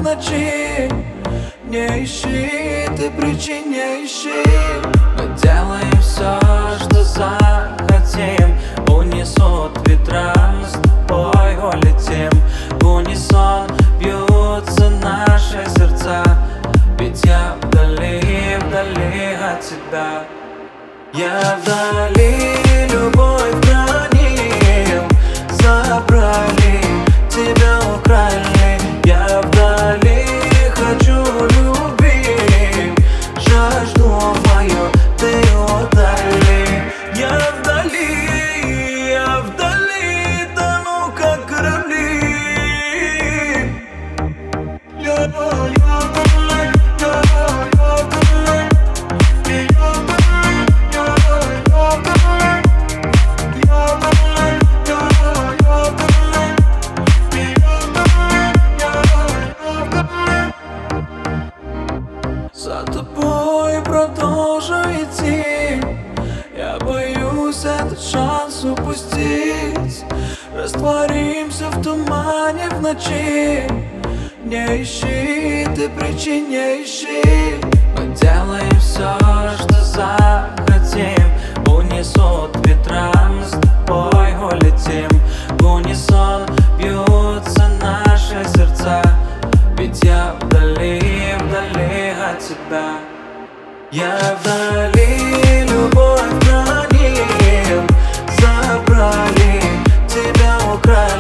в ночи. Не ищи, ты причин не ищи. Мы делаем все, что захотим. Унесут ветра, мы с тобой улетим. В унисон бьются наши сердца. Ведь я вдали, вдали от тебя. Я вдали, любовь хранил. Забрали, тебя украли. Я вдали, хочу любви. Жажду мою ты удали. Я вдали, тону как корабли. За тобой продолжу идти. Я боюсь этот шанс упустить. Растворимся в тумане в ночи. Не ищи, ты причин не ищи. Мы делаем все, что захотим. Унесут ветра, мы с тобой улетим. В унисон бьются наши сердца. Ведь я вдали, вдали от тебя. Я вдали, любовь хранил. Забрали, тебя украли.